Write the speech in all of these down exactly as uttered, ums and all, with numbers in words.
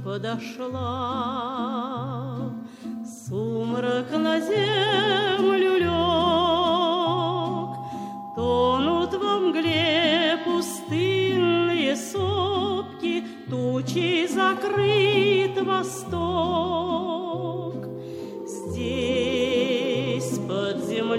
подошла, сумрак на землю лег, тонут во мгле пустынные сопки, тучей закрыт восток. Здесь под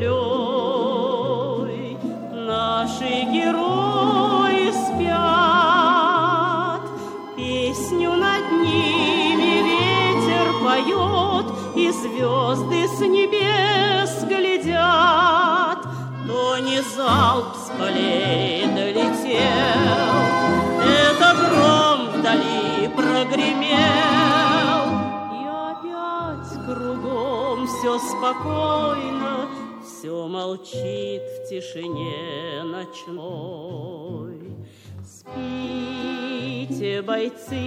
землей наши герои спят, песню над ними ветер поет, и звезды с небес глядят. То не залп с полей долетел, это гром вдали прогремел, и опять кругом все спокойно, все молчит в тишине ночной. Спите, бойцы,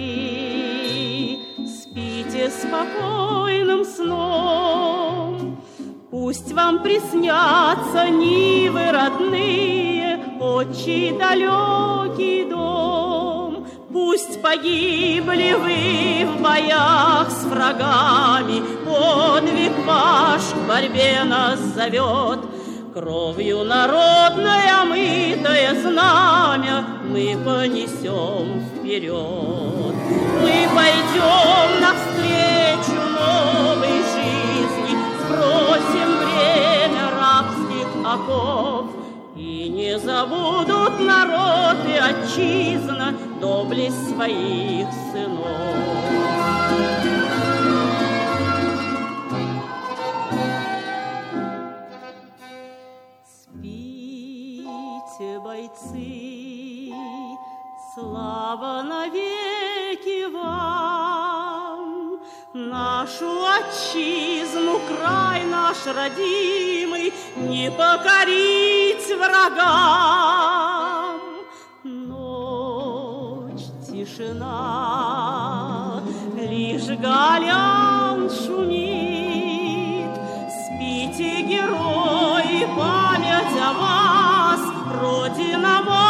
спите спокойным сном, пусть вам приснятся нивы родные, отчий далекий дом. Пусть погибли вы в боях с врагами, подвиг ваш к борьбе нас зовет. Кровью народной омытое знамя мы понесем вперед. Мы пойдем навстречу новой жизни, сбросим бремя рабских оков, и не забудут народ и отчизна доблесть своих сынов. Бойцы, слава навеки вам, нашу отчизну, край наш родимый, не покорить врагам. Ночь, тишина, лишь галян шумит. Спите, герои, память о вас, Родина моя.